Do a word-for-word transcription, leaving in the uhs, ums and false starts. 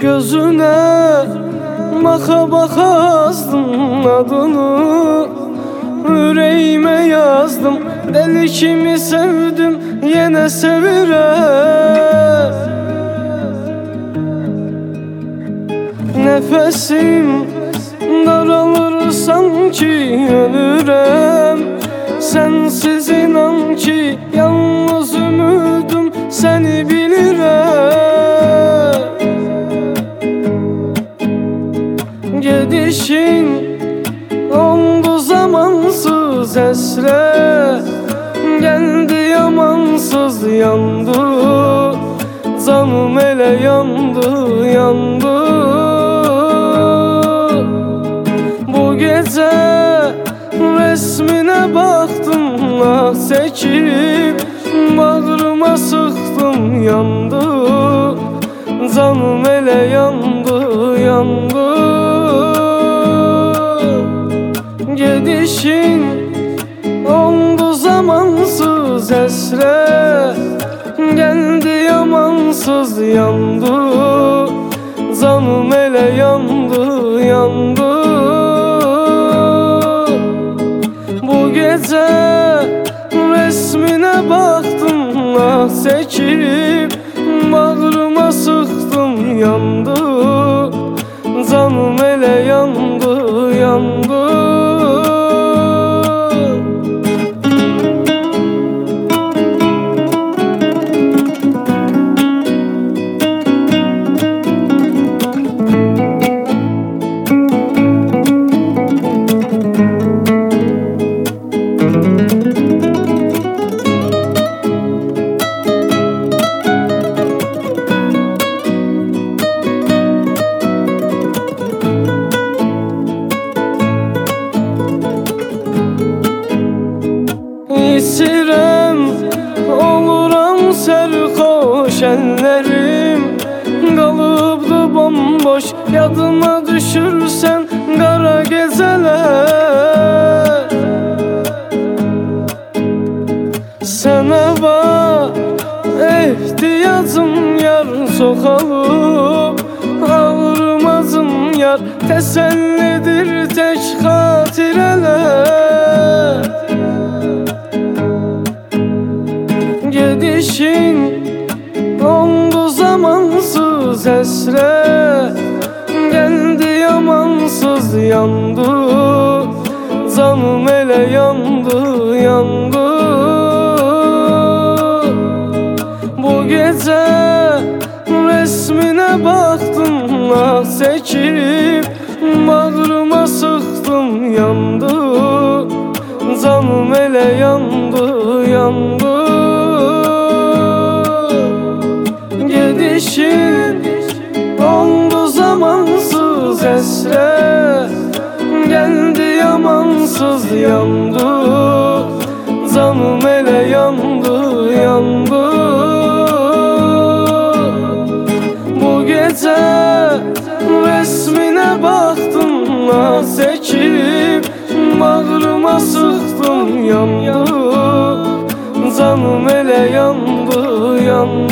Gözüne baka baka azdım adını, yüreğime yazdım. Deli kimi sevdim yine sevirem. Nefesim daralır sanki ölürem. Sensiz inan ki yalnız ümidim seni bilirem. Gidişin oldu zamansız esre, geldi yamansız yandı. Canım ele yandı yandı. Bu gece resmine baktım ah çekip, bağrıma sıktım yandı. Canım ele yandı yandı. Gidişin oldu zamansız esre, geldi yamansız yandı. Canım ele yandı yandı. Bu gece resmine baktım ah çekip, bağrıma sıktım yandı. Canım ele yandı yandı. İsirem oluram serhoş ellerim, kalıbdı bomboş yadıma düşürsen kara geceler. Sana var ihtiyacım yar, sokalıp ağırmazım yar. Tesellidir tek hatireler. Gidişin oldu zamansız esre, geldi yamansız yandı. Canım ele yandı yandı. Bu gece resmine baktım ah çekip, bağrıma sıktım yandı. Canım ele yandı yandı. Gidişin oldu zamansız esre, geldi yamansız yandı. Canım ele yandı yandı. Bu gece resmine baktım ah çekip, bağrıma sıktım yandı. Canım ele yandı yandı.